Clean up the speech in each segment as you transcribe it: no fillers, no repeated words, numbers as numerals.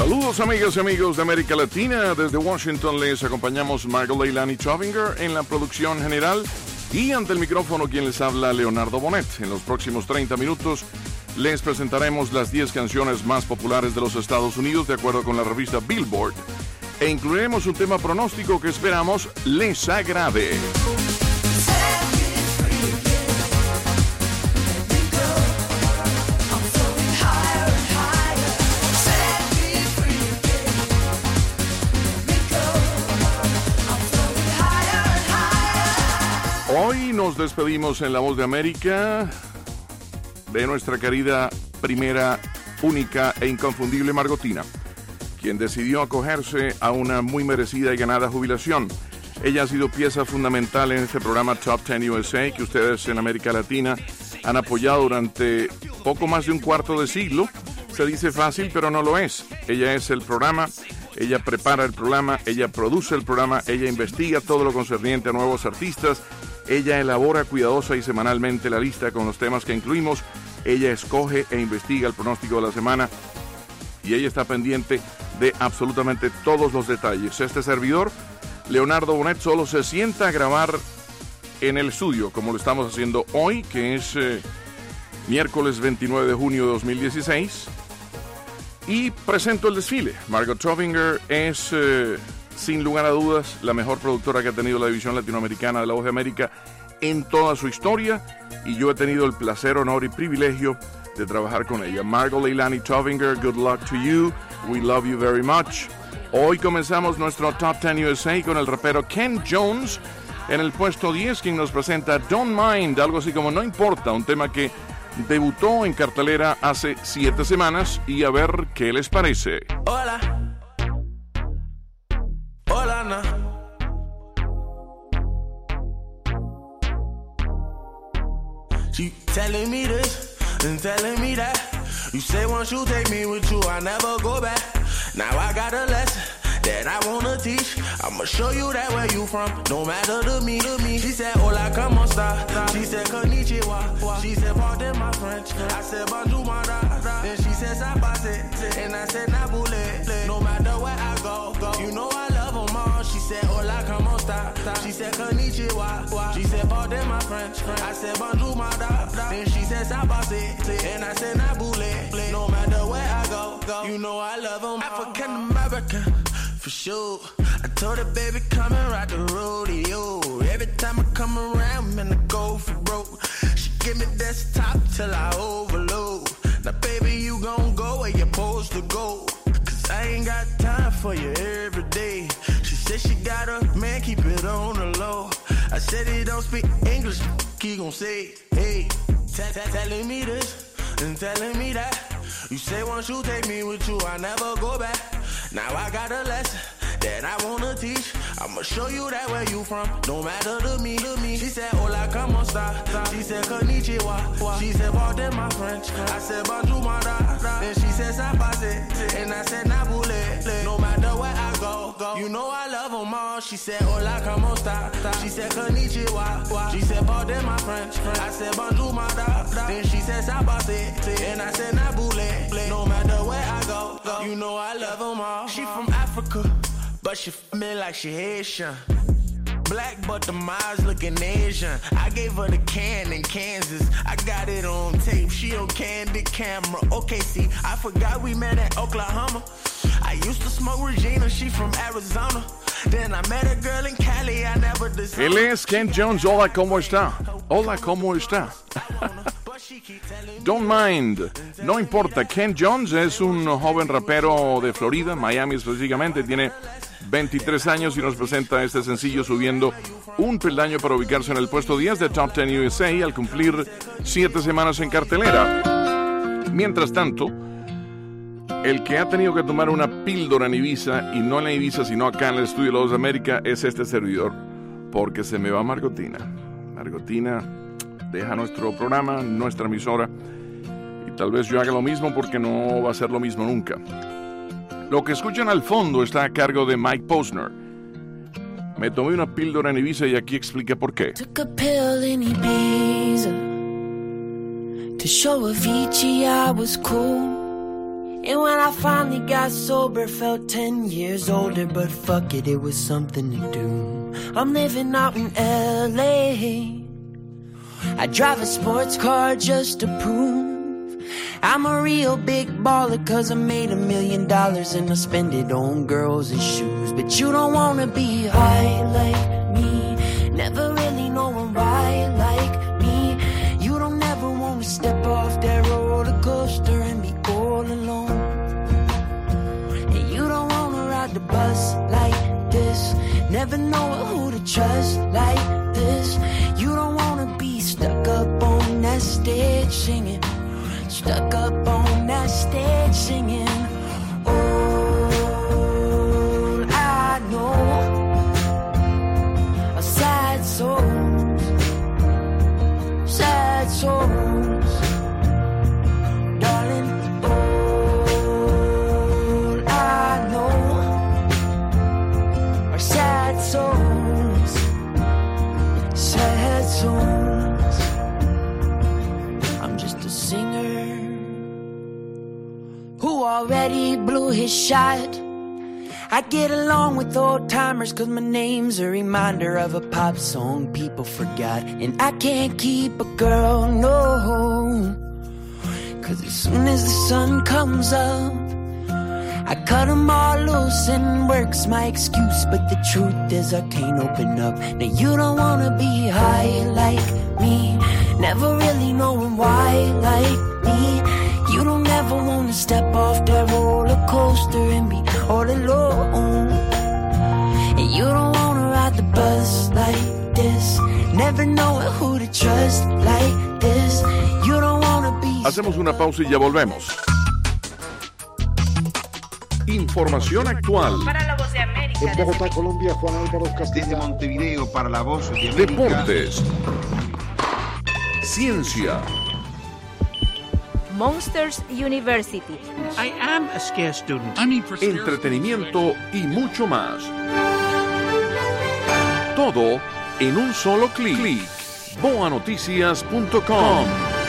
Saludos amigas y amigos de América Latina. Desde Washington les acompañamos Margot Leilani Chovinger en la producción general y ante el micrófono quien les habla, Leonardo Bonet. En los próximos 30 minutos les presentaremos las 10 canciones más populares de los Estados Unidos de acuerdo con la revista Billboard e incluiremos un tema pronóstico que esperamos les agrade. Hoy nos despedimos en La Voz de América de nuestra querida primera, única e inconfundible Margotina, quien decidió acogerse a una muy merecida y ganada jubilación. Ella ha sido pieza fundamental en este programa Top 10 USA que ustedes en América Latina han apoyado durante poco más de un cuarto de siglo. Se dice fácil, pero no lo es. Ella es el programa, ella prepara el programa, ella produce el programa, ella investiga todo lo concerniente a nuevos artistas. Ella elabora cuidadosa y semanalmente la lista con los temas que incluimos. Ella escoge e investiga el pronóstico de la semana. Y ella está pendiente de absolutamente todos los detalles. Este servidor, Leonardo Bonet, solo se sienta a grabar en el estudio, como lo estamos haciendo hoy, que es miércoles 29 de junio de 2016. Y presento el desfile. Margot Chovinger es... sin lugar a dudas, la mejor productora que ha tenido la división latinoamericana de La Voz de América en toda su historia, y yo he tenido el placer, honor y privilegio de trabajar con ella. Margot Leilani Chovinger, good luck to you. We love you very much. Hoy comenzamos nuestro Top 10 USA con el rapero Ken Jones en el puesto 10, quien nos presenta Don't Mind, algo así como No Importa, un tema que debutó en cartelera hace 7 semanas, y a ver qué les parece. Hola. Hola, no. She telling me this and telling me that. You say once you take me with you, I never go back. Now I got a lesson that I wanna teach. I'ma show you that where you from, no matter to me. She said, hola, como esta? She said, konnichiwa. She said, pardon my French. I said, bonjour, my da. Then she said, sabase. And I said, nabule. No matter where I go, you know I love them all. She said, hola, como esta? She said, konnichiwa. She said, pardon my French. I said, bonjour, my da. Then she said, sabase. And I said, nabule. No matter where I go, you know I love them all. African American. For sure, I told her, baby, come and ride the rodeo. Every time I come around, man, I go for broke. She give me desktop till I overload. Now, baby, you gon' go where you're supposed to go. Cause I ain't got time for you every day. She said she got a man, keep it on the low. I said he don't speak English, he gon' say, hey. Telling me this and telling me that. You say once you take me with you, I never go back. Now I got a lesson that I wanna teach. I'ma show you that where you from, no matter to me. She said, hola, como esta? She said, konnichiwa. She said, pardon my French. I said, bonjour, my da. Then she said, sabase. And I said, nabule. No matter where I go, you know I love them all. She said, hola, como esta? She said, konnichiwa. She said, pardon my French. I said, bonjour, my da. Then she said, sabase. And I said, nabule. No matter where I go, you know I love them all. She from Africa, but she me like she Haitian. Black, but the eyes looking Asian. I gave her the can in Kansas. I got it on tape. She on candid camera. Okay, see, I forgot we met at Oklahoma. I used to smoke Regina. She from Arizona. Then I met a girl in Cali. I never decided. Él es Ken Jones. Hola, ¿cómo está? Hola, ¿cómo está? Don't Mind, no importa. Ken Jones es un joven rapero de Florida, Miami específicamente, tiene 23 años y nos presenta este sencillo subiendo un peldaño para ubicarse en el puesto 10 de Top 10 USA al cumplir 7 semanas en cartelera. Mientras tanto, el que ha tenido que tomar una píldora en Ibiza, y no en Ibiza sino acá en el estudio de La Voz de América, es este servidor, porque se me va Margotina. Margotina deja nuestro programa, nuestra emisora, y tal vez yo haga lo mismo porque no va a ser lo mismo nunca. Lo que escuchan al fondo está a cargo de Mike Posner. Me tomé una píldora en Ibiza y aquí expliqué por qué. Took a pill in Ibiza to show Avicii I was cool. And when I finally got sober, felt 10 years older, but fuck it, it was something to do. I'm living out in LA. I drive a sports car just to prove I'm a real big baller, cause I made $1 million and I spend it on girls and shoes. But you don't wanna be high like me, never really knowing why like me. You don't ever wanna step off that roller coaster and be all alone. And you don't wanna ride the bus like this, never know who to trust like this. You don't wanna be stuck up on that stage singing, stuck up on that stage singing. All I know are sad souls, sad souls, darling. All I know are sad souls, sad souls. I'm just a singer who already blew his shot. I get along with old timers cause my name's a reminder of a pop song people forgot. And I can't keep a girl, no, cause as soon as the sun comes up, I cut them all loose and work's my excuse. But the truth is I can't open up. Now you don't wanna be high like me, never really knowing why like me. You don't ever wanna step off that roller coaster and be all alone. And you don't wanna ride the bus like this, never know who to trust like this. You don't wanna be. Hacemos una pausa y ya volvemos. Información actual. Para la Voz de América. En Bogotá, Colombia, Juan Álvaro Castillo. Desde Montevideo para la Voz de América. Deportes. Ciencia. Monsters University. I am a scarce student. Entretenimiento y mucho más. Todo en un solo clic. boanoticias.com.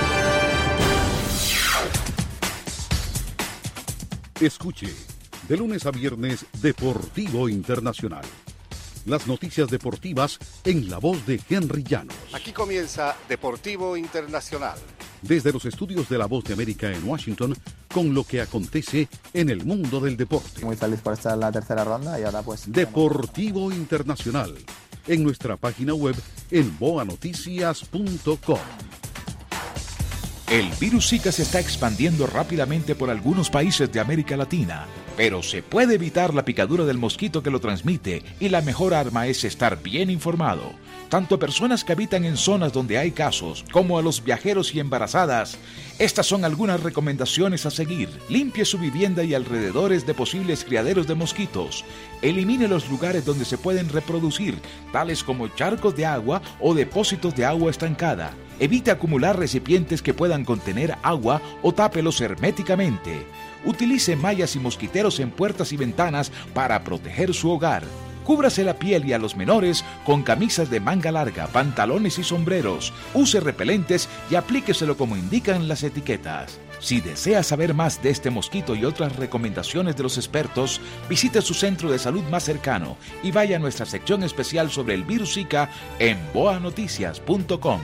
Escuche, de lunes a viernes, Deportivo Internacional. Las noticias deportivas en la voz de Henry Llanos. Aquí comienza Deportivo Internacional. Desde los estudios de La Voz de América en Washington, con lo que acontece en el mundo del deporte. Muy feliz por estar en la tercera ronda y ahora pues... Deportivo Internacional, en nuestra página web en boanoticias.com. El virus Zika se está expandiendo rápidamente por algunos países de América Latina, pero se puede evitar la picadura del mosquito que lo transmite y la mejor arma es estar bien informado. Tanto a personas que habitan en zonas donde hay casos, como a los viajeros y embarazadas. Estas son algunas recomendaciones a seguir. Limpie su vivienda y alrededores de posibles criaderos de mosquitos. Elimine los lugares donde se pueden reproducir, tales como charcos de agua o depósitos de agua estancada. Evite acumular recipientes que puedan contener agua o tápelos herméticamente. Utilice mallas y mosquiteros en puertas y ventanas para proteger su hogar. Cúbrase la piel y a los menores con camisas de manga larga, pantalones y sombreros. Use repelentes y aplíqueselo como indican las etiquetas. Si desea saber más de este mosquito y otras recomendaciones de los expertos, visite su centro de salud más cercano y vaya a nuestra sección especial sobre el virus Zika en boanoticias.com.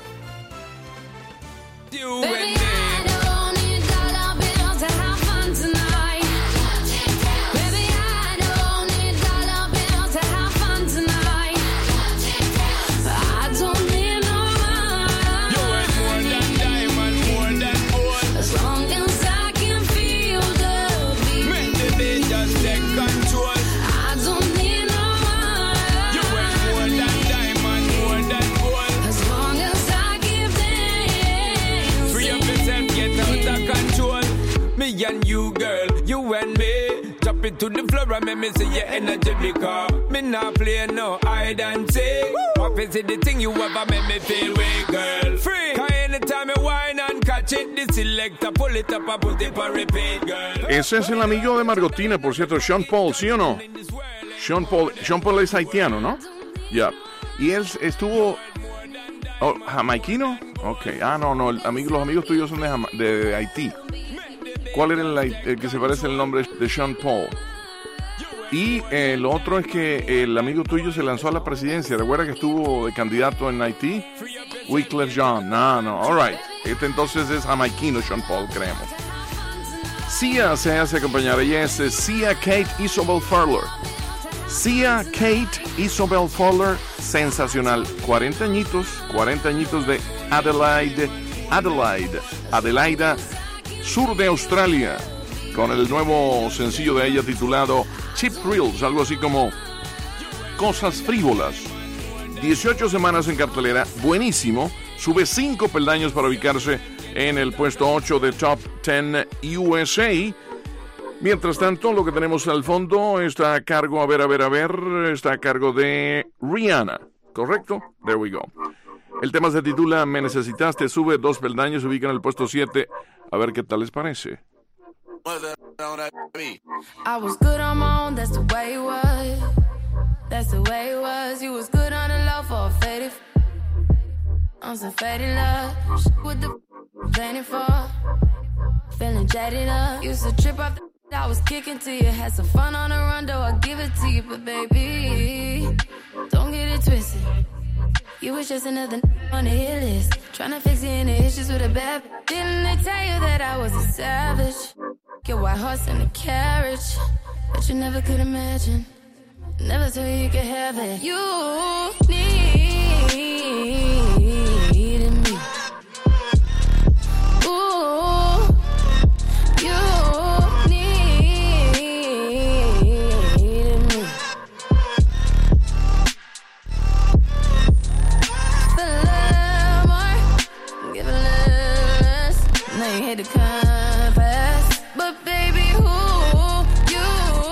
And you, girl, you and me, drop it to the floor and make me see your energy because me not play no hide and seek. What is it the thing you ever make me feel weak, girl? Free, cause anytime you whine and catch it, the selector pull it up and put it for repeat, girl. Ese es el amigo de Margotina, por cierto, Sean Paul, ¿sí o no? Sean Paul es haitiano, ¿no? Ya. Yeah. Y él estuvo... Oh, ¿jamaiquino? Ok. Ah, no, los amigos tuyos son de Haití. ¿Cuál era el que se parece al nombre de Sean Paul? Y lo otro es que el amigo tuyo se lanzó a la presidencia. ¿Recuerda que estuvo de candidato en Haití? Wyclef Jean. No, all right. Este entonces es jamaiquino Sean Paul, creemos. Sia se hace acompañar. Ella es Sia Kate Isobel Furler. Sia Kate Isobel Furler, sensacional. 40 añitos de Adelaida, sur de Australia, con el nuevo sencillo de ella titulado Cheap Thrills, algo así como Cosas Frívolas. 18 semanas en cartelera, buenísimo. Sube 5 peldaños para ubicarse en el puesto 8 de Top 10 USA. Mientras tanto, lo que tenemos al fondo está a cargo, está a cargo de Rihanna, ¿correcto? There we go. El tema se titula Me Necesitaste, sube 2 peldaños, se ubica en el puesto 7. A ver qué tal les parece. I was good on my own, that's the way it was. That's the way it was. You was good on the low for a faded. On some faded love. With the planning for. Feeling jaded up. Used to trip off the I was kicking to you. Had some fun on the run, though I give it to you. But baby, don't get it twisted. You was just another on the hit list. Tryna fix any issues with a bad. Didn't they tell you that I was a savage? Your white horse and a carriage. But you never could imagine. Never thought you could have it. You needed me. Ooh, you needed me. Feel a little more, give a little less. Now you hate to confess, but baby, who you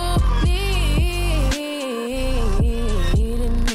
needed me.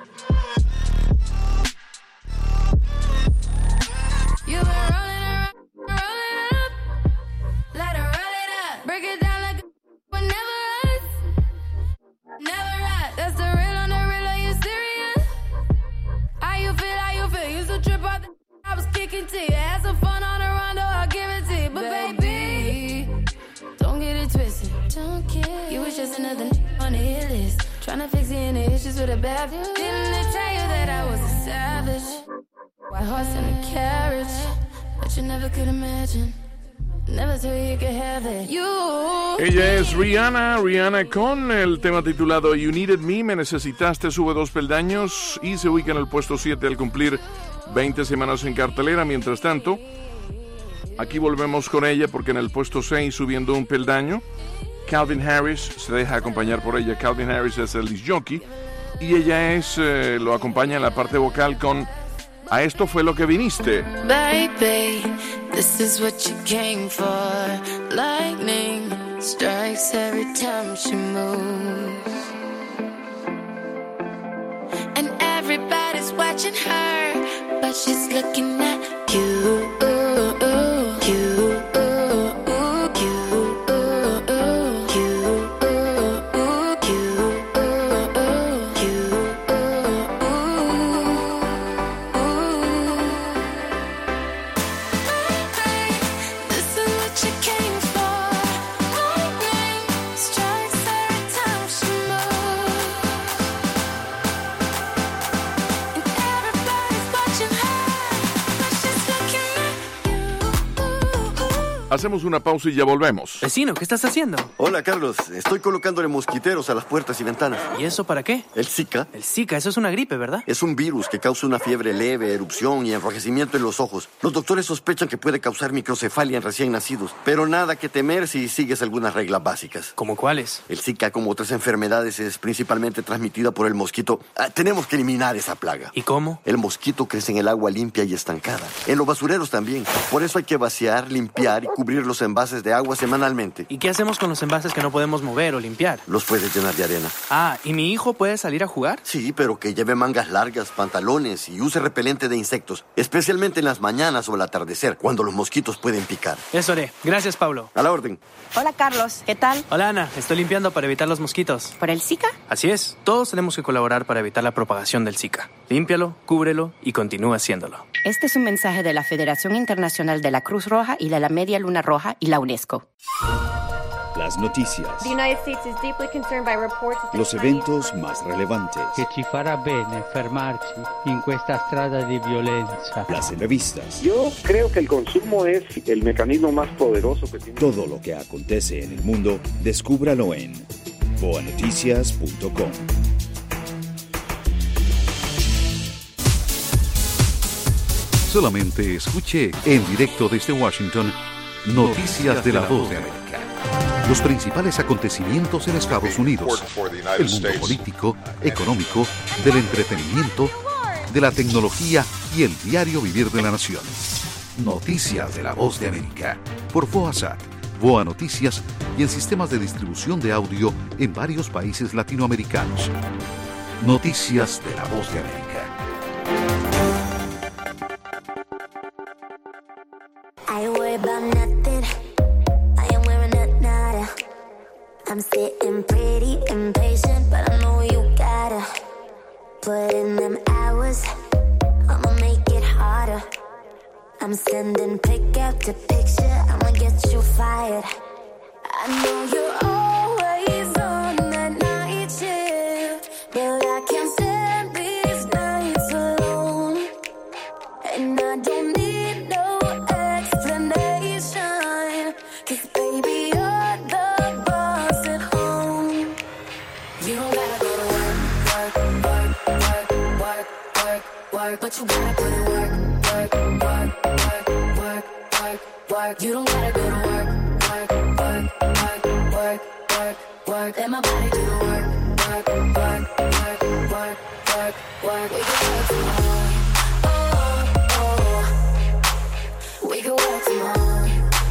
You've been rolling up, let her roll it up. Break it down like but never us, never us. That's the real on the real, are you serious? How you feel, used to trip out the I was kicking to you. Had some fun on the run, though I'll give it to you. But baby, don't get it twisted. You was just another on the hit list. Tryna fix any issues with a bad. Didn't they tell you that I was a savage? White horse and a carriage. But you never could imagine. Never thought you could have it. Ella es Rihanna con el tema titulado You Needed Me, Me Necesitaste, sube 2 peldaños y se ubica en el puesto 7 al cumplir 20 semanas en cartelera. Mientras tanto, aquí volvemos con ella porque en el puesto 6, subiendo 1 peldaño, Calvin Harris se deja acompañar por ella. Calvin Harris es el disc jockey y ella lo acompaña en la parte vocal con A Esto Fue Lo Que Viniste. Baby, this is what you came for. Lightning strikes every time she moves. And everybody's watching her, but she's looking at you. Hacemos una pausa y ya volvemos. Vecino, ¿qué estás haciendo? Hola, Carlos. Estoy colocándole mosquiteros a las puertas y ventanas. ¿Y eso para qué? El Zika. El Zika, eso es una gripe, ¿verdad? Es un virus que causa una fiebre leve, erupción y enrojecimiento en los ojos. Los doctores sospechan que puede causar microcefalia en recién nacidos, pero nada que temer si sigues algunas reglas básicas. ¿Cómo cuáles? El Zika, como otras enfermedades, es principalmente transmitida por el mosquito. Tenemos que eliminar esa plaga. ¿Y cómo? El mosquito crece en el agua limpia y estancada. En los basureros también. Por eso hay que vaciar, limpiar y cubrir los envases de agua semanalmente. ¿Y qué hacemos con los envases que no podemos mover o limpiar? Los puedes llenar de arena. Ah, ¿y mi hijo puede salir a jugar? Sí, pero que lleve mangas largas, pantalones y use repelente de insectos, especialmente en las mañanas o al atardecer, cuando los mosquitos pueden picar. Eso haré. Gracias, Pablo. A la orden. Hola, Carlos. ¿Qué tal? Hola, Ana. Estoy limpiando para evitar los mosquitos. ¿Por el Zika? Así es. Todos tenemos que colaborar para evitar la propagación del Zika. Límpialo, cúbrelo y continúa haciéndolo. Este es un mensaje de la Federación Internacional de la Cruz Roja y de la Media Luna Luna Roja y la UNESCO. Las noticias. The United States is deeply concerned by reports of Los eventos más relevantes. Che ci farà bene fermarci in questa strada di violenza. Las entrevistas. Yo creo que el consumo es el mecanismo más poderoso que tiene. Todo lo que acontece en el mundo, descúbralo en boanoticias.com. Solamente escuche en directo desde Washington Noticias de la Voz de América. Los principales acontecimientos en Estados Unidos, el mundo político, económico, del entretenimiento, de la tecnología y el diario vivir de la nación. Noticias de la Voz de América, por VOASAT, VOA Noticias y en sistemas de distribución de audio en varios países latinoamericanos. Noticias de la Voz de América. I'm sitting pretty impatient, but I know you gotta put in them hours. I'ma make it harder. I'm sending pick after picture. I'ma get you fired. I know you're always on that night shift, but I can't stand these nights alone. And I don't need no explanation, 'cause baby you're the boss at home. You don't gotta go to work, work, work, work, work, work, work, but you gotta put in work, work, work, work, work, work, work. You don't gotta go to work, work, work, work, work, work, work. Let my body do the work, work, work, work, work, work, work. We can work tomorrow. We can work tomorrow.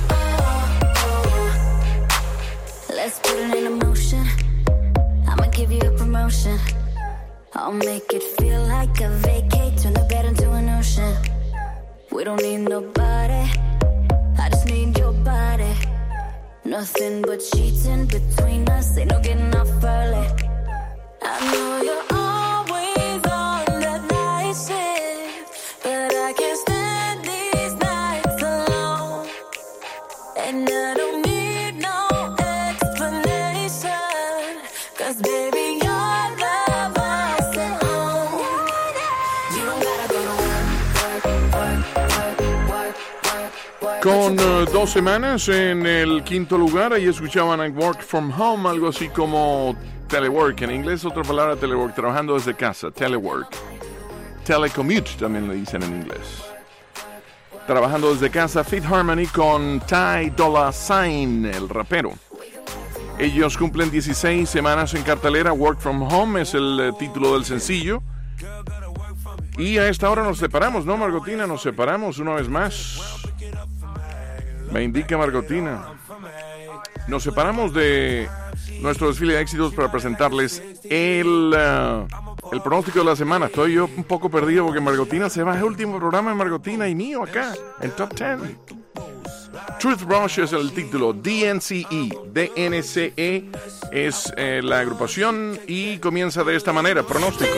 Let's put it in motion. I'ma give you a promotion. I'll make it feel like a vacate. Turn the bed into an ocean. We don't need nobody. I just need your body. Nothing but sheets in between us. Ain't no getting off early. I know you're always on that night shift, but I can't stand these nights alone. And I don't need no explanation, 'cause baby you're the boss at home. You don't gotta go to work, work, work, work, work. Con 2 semanas en el quinto lugar, ahí escuchaban I Work From Home, algo así como telework, en inglés otra palabra telework, trabajando desde casa, telework. Telecommute también le dicen en inglés. Trabajando desde casa, Fifth Harmony con Ty Dolla $ign, el rapero. Ellos cumplen 16 semanas en cartelera. Work From Home es el título del sencillo. Y a esta hora nos separamos, ¿no, Margotina? Nos separamos una vez más. Me indica Margotina. Nos separamos de nuestro desfile de éxitos para presentarles el pronóstico de la semana. Estoy yo un poco perdido porque Margotina se va. Es el último programa de Margotina y mío acá, en Top 10. Truth Rush es el título. DNCE es la agrupación y comienza de esta manera. Pronóstico.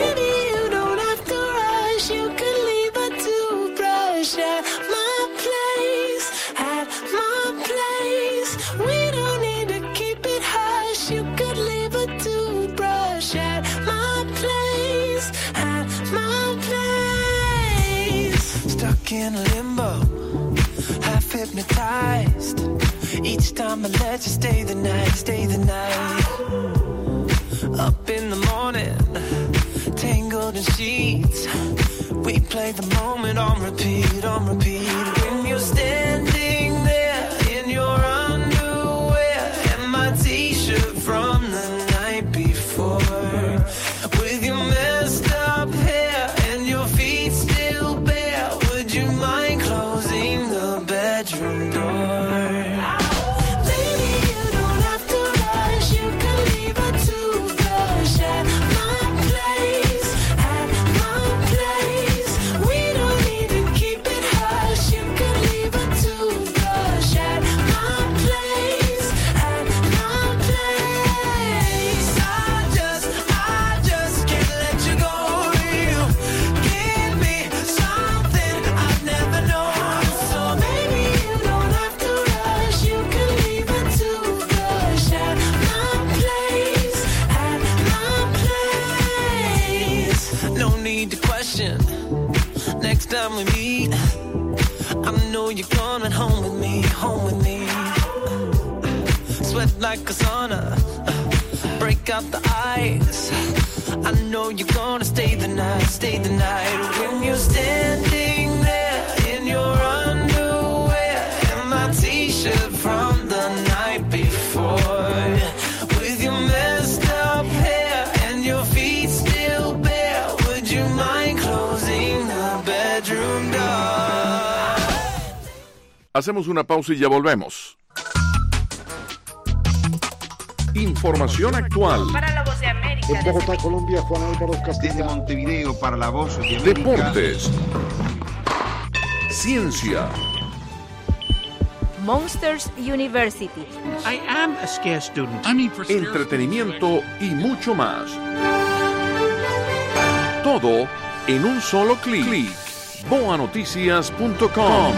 In limbo, half hypnotized. Each time I let you stay the night, stay the night. Up in the morning, tangled in sheets. We play the moment on repeat, on repeat. When you're standing there in your underwear and my t-shirt from the night before, with your messed up hair and your feet still bare. Would you mind closing the bedroom door? Baby, you don't have to rush. You can leave a toothbrush at my place, at my place. We don't need to keep it hush. You can leave a toothbrush at my place, at my place. I just can't let you go. You give me something I've never known. So maybe you don't have we meet, I know you're coming home with me, home with me. Sweat like a sauna, break out the ice. I know you're gonna stay the night, stay the night. When you're standing there in your underwear and my t-shirt from the night before, with your messed up hair and your feet still bare, would you mind closing the bedroom door? Hacemos una pausa y ya volvemos. Información actual. Para la Voz de América. En Bogotá, Colombia, Juan Álvaro Castillo. Desde Montevideo para la Voz de América. Deportes. Ciencia. Monsters University. I am a scarce student. Entretenimiento y mucho más. Todo en un solo clic. boanoticias.com.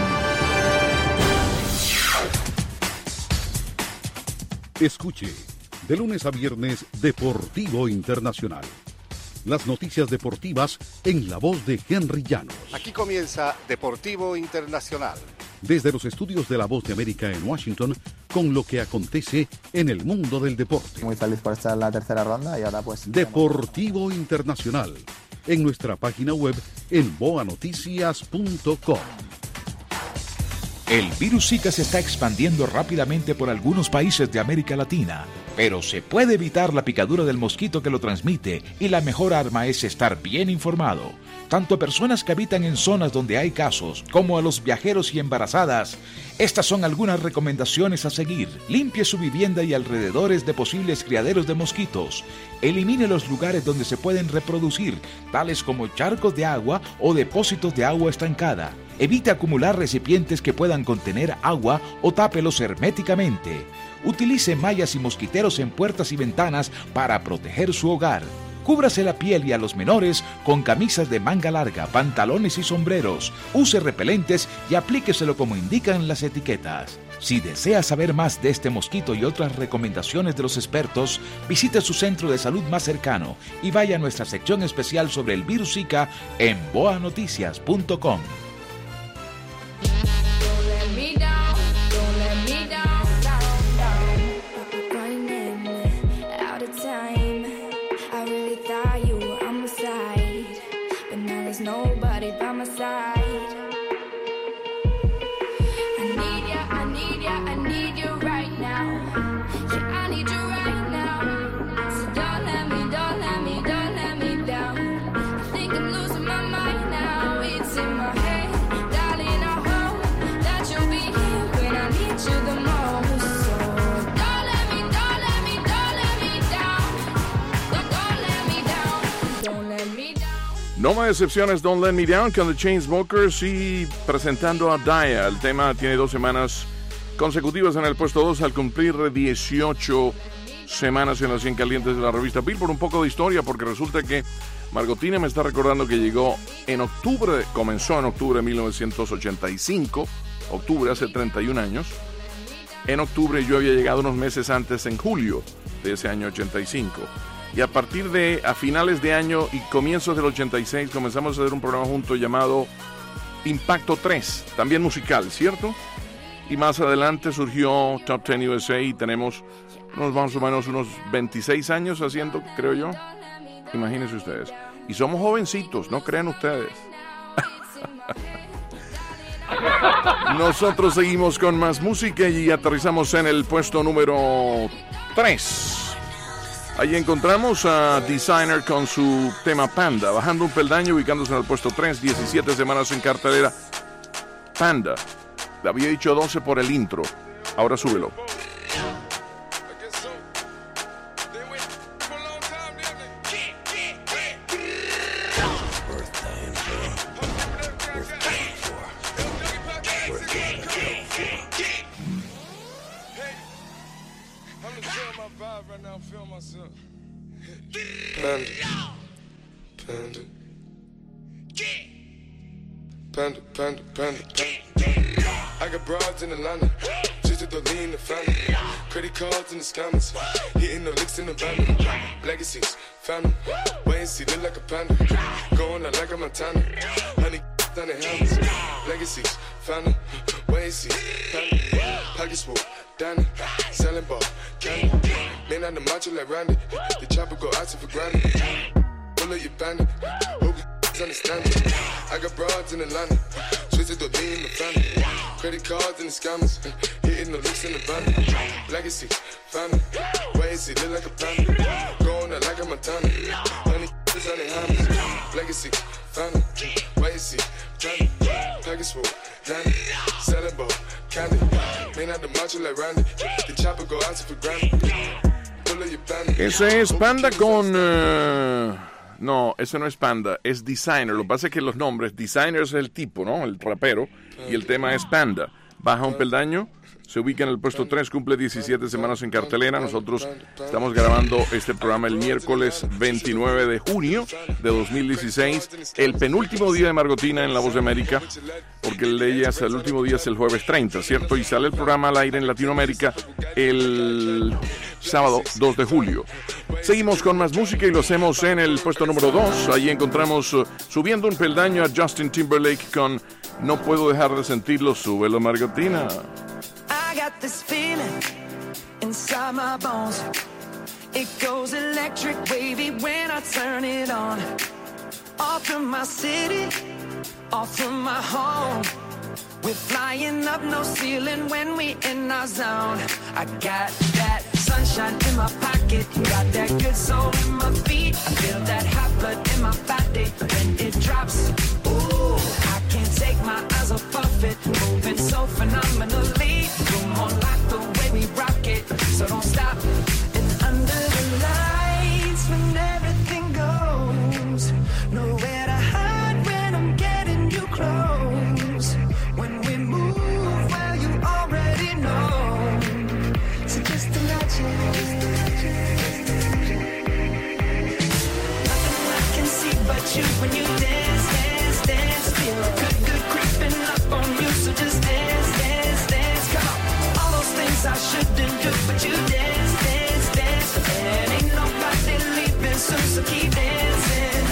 Escuche, de lunes a viernes, Deportivo Internacional. Las noticias deportivas en la voz de Henry Llanos. Aquí comienza Deportivo Internacional. Desde los estudios de La Voz de América en Washington, con lo que acontece en el mundo del deporte. Muy feliz por estar en la tercera ronda y ahora pues... Deportivo Internacional, en nuestra página web en boanoticias.com. El virus Zika se está expandiendo rápidamente por algunos países de América Latina, pero se puede evitar la picadura del mosquito que lo transmite y la mejor arma es estar bien informado. Tanto a personas que habitan en zonas donde hay casos como a los viajeros y embarazadas. Estas son algunas recomendaciones a seguir. Limpie su vivienda y alrededores de posibles criaderos de mosquitos. Elimine los lugares donde se pueden reproducir, tales como charcos de agua o depósitos de agua estancada. Evite acumular recipientes que puedan contener agua o tápelos herméticamente. Utilice mallas y mosquiteros en puertas y ventanas para proteger su hogar. Cúbrase la piel y a los menores con camisas de manga larga, pantalones y sombreros. Use repelentes y aplíqueselo como indican las etiquetas. Si desea saber más de este mosquito y otras recomendaciones de los expertos, visite su centro de salud más cercano y vaya a nuestra sección especial sobre el virus Zika en boanoticias.com. Nobody by my side. I need you right now. Yeah, I need you right now. So don't let me down. I think I'm losing my mind now. It's in my head, darling. I hope that you'll be here when I need you the most. So don't let me down. Don't let me down. No más excepciones, Don't Let Me Down con The Chainsmokers y presentando a Daya. El tema tiene 2 semanas consecutivas en el puesto 2 al cumplir 18 semanas en las 100 calientes de la revista Billboard. Un poco de historia porque resulta que Margotina me está recordando que llegó en octubre, comenzó en octubre de 1985, octubre hace 31 años. En octubre yo había llegado unos meses antes, en julio de ese año 85. Y a partir de a finales de año y comienzos del 86 comenzamos a hacer un programa junto llamado Impacto 3, también musical, ¿cierto? Y más adelante surgió Top 10 USA y tenemos más o menos unos 26 años haciendo, creo yo. Imagínense ustedes. Y somos jovencitos, no crean ustedes. Nosotros seguimos con más música y aterrizamos en el puesto número 3. Allí encontramos a Designer con su tema Panda, bajando un peldaño, ubicándose en el puesto 3, 17 semanas en cartelera. Panda, le había dicho 12 por el intro, ahora súbelo. Panda, panda, panda, panda. I got broads in Atlanta, just to lean the family. Credit cards in the scammers, hitting the licks in the van. Legacies, found them. Wait and see, look like a panda. Going out like a Montana. Honey, done it hammers. Legacies, found wait and see. Pocket swoop, Danny, selling ball, candy. Man on the macho like Randy. The chopper go out to for granted. Pull up your bandit. Hope you understand it. I got broads in Atlanta. Twisted the lean in the family. Credit cards and the scammers. Hitting the looks in the van. Legacy, family. Wait and see, look like a panda. Going out like a Montana. Honey, is on the hammers. Legacy, family. Wait and see, Johnny. Package swoop, Danny. Selling ball, candy. Man out the macho like Randy. The chopper go out to for granted. Pull up your bandit. Ese es Panda con... No, ese no es Panda, es Designer. Lo que pasa es que los nombres, Designer es el tipo, ¿no? El rapero. Y el tema es Panda. Baja un peldaño, se ubica en el puesto 3, cumple 17 semanas en cartelera. Nosotros estamos grabando este programa el miércoles 29 de junio de 2016. El penúltimo día de Margotina en La Voz de América. Porque el último día es el jueves 30, ¿cierto? Y sale el programa al aire en Latinoamérica el sábado 2 de julio. Seguimos con más música y lo hacemos en el puesto número 2. Allí encontramos subiendo un peldaño a Justin Timberlake con No Puedo Dejar de Sentirlo. Súbelo, Margotina. I got this feeling inside my bones. It goes electric wavy when I turn it on. Off from my city, off from my home. We're flying up no ceiling when we in our zone. I got that sunshine in my pocket, got that good soul in my feet. I feel that hot blood in my body when it drops. Ooh, I can't take my eyes off of it, moving so phenomenally. You're more like the way we rock it, so don't stop. And under the lights when everything goes, nowhere to hide when I'm getting you close. When we move, well, you already know. So just imagine. Nothing I can see but you when you dance, dance, dance. Feel good creeping up on you. So just dance, dance, dance. Come on. All those things I shouldn't do, but you dance, dance, dance. And ain't nobody leaving soon, so keep dancing.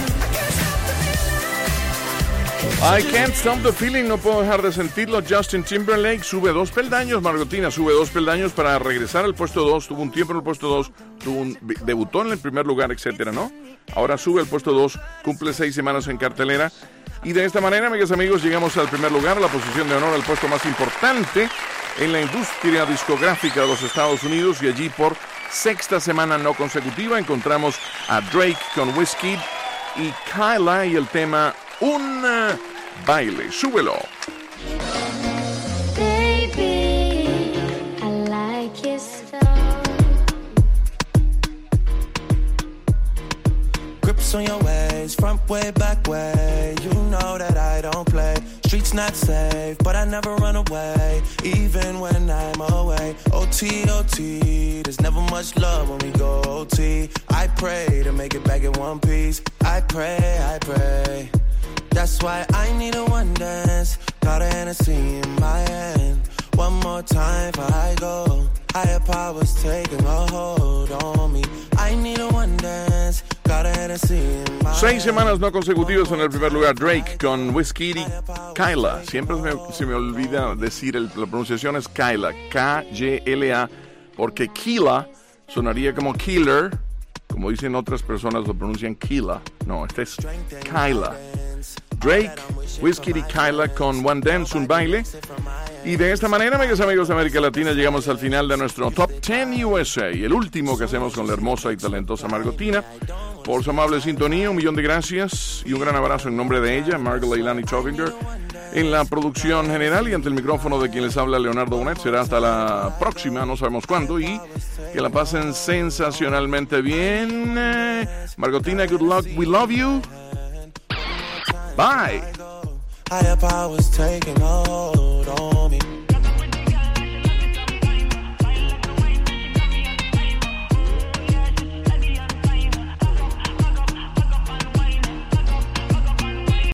I can't stop the feeling, no puedo dejar de sentirlo. Justin Timberlake sube 2 peldaños, Margotina sube 2 peldaños para regresar al puesto 2. Tuvo un tiempo en el puesto 2, debutó en el primer lugar, etcétera, ¿no? Ahora sube al puesto 2, cumple 6 semanas en cartelera. Y de esta manera, amigas y amigos, llegamos al primer lugar, a la posición de honor, al puesto más importante en la industria discográfica de los Estados Unidos. Y allí, por 6ª semana no consecutiva, encontramos a Drake con Wizkid y Kyla y el tema Un Baile. Súbelo. Baby, I like your stuff. Grips on your ways, front way, back way. You know that I don't play. Streets not safe, but I never run away, even when I'm away. OT, OT, there's never much love when we go OT. I pray to make it back in one piece. I pray. That's why I need a one dance. Got a Hennessy in my hand. One more time before I go. Higher powers taking a hold on me. I need a one dance. Got a Hennessy in my hand. 6 semanas no consecutivas en el primer lugar. Drake con Wizkid y Kyla. Siempre se me olvida decir la pronunciación es Kyla. K-Y-L-A. Porque Kyla sonaría como killer. Como dicen otras personas, lo pronuncian Kyla. No, este es Kyla. Drake, Wizkid y Kyla con One Dance, un baile. Y de esta manera, amigas y amigos de América Latina, llegamos al final de nuestro Top 10 USA, el último que hacemos con la hermosa y talentosa Margotina. Por su amable sintonía, 1.000.000 de gracias y un gran abrazo en nombre de ella, Margot Leilani Tovinger, en la producción general y ante el micrófono de quien les habla, Leonardo Bonet. Será hasta la próxima, no sabemos cuándo, y que la pasen sensacionalmente bien. Margotina, good luck, we love you. Bye. Higher powers taking a hold on me.